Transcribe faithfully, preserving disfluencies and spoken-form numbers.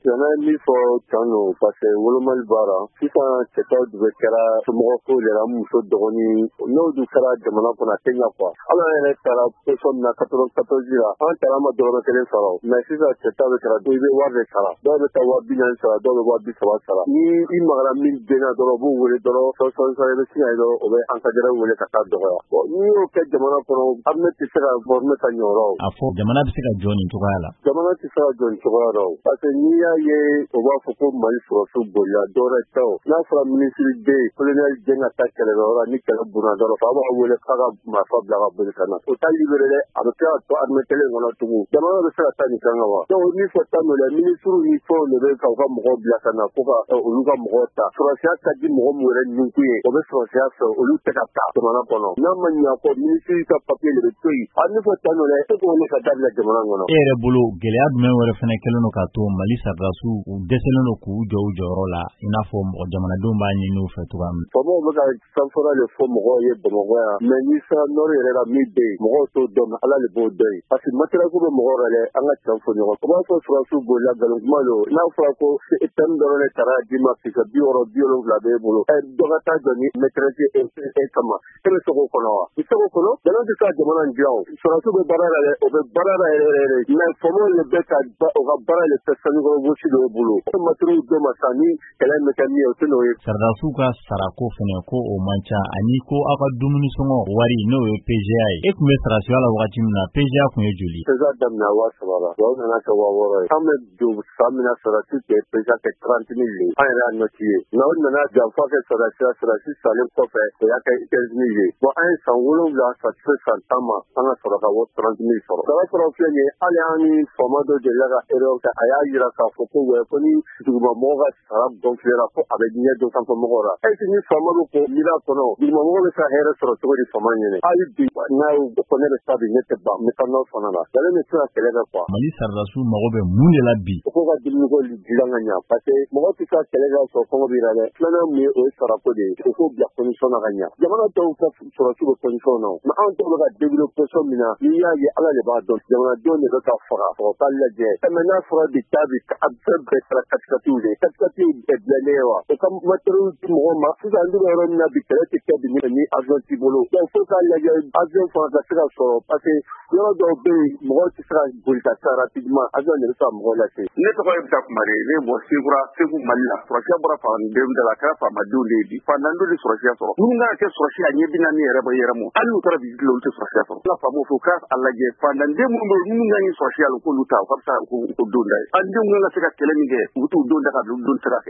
Yana min fɔ can don parce que wolomali b'ara sisan cɛtaw de bɛ kɛra somɔgɔ ko de la muso dɔgɔnin n'o dun kɛra jamana kɔnɔ a tɛ ɲa quoi ala yɛrɛ taara position min na quatre-vingt-quatorze la an taara ma dɔrɔmɛ kelen sara mais sisan cɛtaw bɛ kɛra i bɛ wari de sara dɔw bɛ taa waa bi naani sara dɔw bɛ waa bi saba sara ni i magara min denna dɔrɔn b'u wele dɔrɔn sɔsɔ i bɛ sin ka dɔrɔn o bɛ encadré wele ka taa dɔgɔya bon n'i y'o kɛ jamana kɔnɔ armée tɛ se ka former ka ɲɛ o rɔ a fɔ jamana bɛ se ka jɔ nin cogoya la jamana tɛ se ka jɔ nin cogoya rɔ parce que n'i y'a ye o b'a fɔ ko Mali sɔrɔsiw bolila dɔwɛrɛ tɛ o n'a fɔra ministre de colonel den ka taa kɛlɛyɔrɔ la ni kɛlɛ bunna dɔrɔn fa b'a wele k'a ka marifa bila ka boli ka na o t'a libéré dɛ a bɛ kɛ ka to armée kelen kɔnɔ tugun jamana bɛ se ka taa nin kan kan wa donc ni fɔ tan dɔ la ministre ni fɛnw de bɛ ka u ka mɔgɔw bila ka na ko ka olu ka mɔgɔw ta sɔrɔsiya ka di mɔgɔ min yɛrɛ ninkun ye o bɛ sɔrɔsiya fɛ olu tɛ ka taa jamana kɔnɔ n'a ma ɲɛ kɔ ministre ka papier de bɛ to yen a ni fɔ tan dɔ la e k'o ne ka dabila jamana kɔnɔ e yɛrɛ bolo gɛlɛya jumɛn wɛrɛ fɛnɛ kɛlen don k'a to Mali sardasiw u dɛsɛlen don k'u jɔ u jɔyɔrɔ la i n'a fɔ mɔgɔ jamanadenw b'a ɲini u fɛ cogoya min faamaw bɛ ka sanfɔla de fɔ mɔgɔw ye Bamakɔ yan mais n'i sera nord yɛrɛ la min bɛ yen mɔgɔw t'o dɔn mais Ala de b'o dɔn yen parce que matériel ko bɛ mɔgɔw la dɛ an ka tiɲɛ fɔ ɲɔgɔn o b'a fɔ sɔrɔsiw bolila nkalon kuma don n'a fɔra ko thème dɔrɔn de taara d'i ma k'i ka bi wɔɔrɔ bi wolonwula b'e bolo ɛ dɔ ka taa jɔ ni maîtresse e kama e bɛ se k'o kɔnɔ wa i se k'o kɔnɔ jamana tɛ se ka jamana in dilan o sɔrɔsiw bɛ baara la dɛ o bɛ baara la yɛrɛ yɛrɛ de mais faamaw de bɛ ka o ka baara de kɛ sanukɔrɔ gosi dɔw bolo o matériel dɔ ma sa ni kɛlɛ bɛ kɛ min ye o tɛ n'o ye sardasiw ka sarako fɛnɛ ko o man ca ani ko aw ka dumuni sɔngɔ wari n'o ye P G A ye e tun bɛ sarasiya la wagati min na P G A tun ye joli P G A daminɛ waa saba la wa o nana kɛ waa wɔɔrɔ ye an bɛ don san min na sarasi tɛ P G A kɛ trente mille ye an yɛrɛ y'a nɔti ye nka o nana janfa kɛ sarasiya sarasi salen kɔfɛ o y'a kɛ quinze mille ye bon an ye san wolonwula sa se san tan ma an ka sɔrɔ ka wɔ trente mille sɔrɔ sara sɔrɔ filɛ nin ye hali an ni faama dɔ delila ka erreur kɛ a y'a jira k'a fɔ ko wɛ ko ni dugumamɔgɔ ka sara gonflera ko a bɛ ɲɛ don sanfɛmɔgɔw la est ce que ni faama bɛ ko miiri kɔnɔ dugumamɔgɔ bɛ se ka hɛrɛ sɔrɔ cogo di faama ɲini hali bi n'a y'o ko ne bɛ taa bi ne tɛ ban n bɛ taa n'o fana la ale bɛ se ka kɛlɛ kɛ quoi Mali sardasiw mago bɛ mun de la bi o ko ka dumuniko dilan ka ɲɛ parce que mɔgɔ tɛ se ka kɛlɛ kɛ sɔrɔ kɔngɔ b'i la dɛ filanan min ye o ye sarako de ye o k'o bila condition na ka ɲɛ jamana tɔw ka sɔrɔsiw bɛ condition na mais anw tɔw bɛ ka développer position min na n'i y'a ye Ala de b'a dɔn jamanadenw de bɛ ka faga faga k'a lajɛ mais n'a fɔra bi k'a bi a bɛɛ bɛɛ kɛra katikatiw de ye katikatiw bɛɛ bilalen ye wa o ka matériel di mɔgɔw ma sisan an bɛ yɔrɔ min na bi kɛlɛ tɛ kɛ bi ni avion t'i bolo donc fo k'a lajɛ avion fana ka se ka sɔrɔ parce que yɔrɔ dɔw bɛ yen mɔgɔw tɛ se ka boli ka taa rapidement avion de bɛ se ka mɔgɔw lase ne tɔgɔ ye Bisa Kumare ne bɔ Sekura Segu Mali la sɔrɔsiya bɔra faamadenw de la a kɛra faamadenw de ye bi faamadenw de sɔrɔsiya sɔrɔ minnu kan ka kɛ sɔrɔsi a ɲɛ bi naani yɛrɛ bɔ yɛrɛ mɔ hali n'u taara visite la olu tɛ sɔrɔsiya sɔrɔ ala faamaw fo k'a a lajɛ faamaden minnu bɛ minnu kan ka sɔrɔsiya la k'olu ta u ka fisa k'o don da ye an denw kan ka se ka kɛlɛ min kɛ u bɛ t'u don da ka don tɛ ka kɛ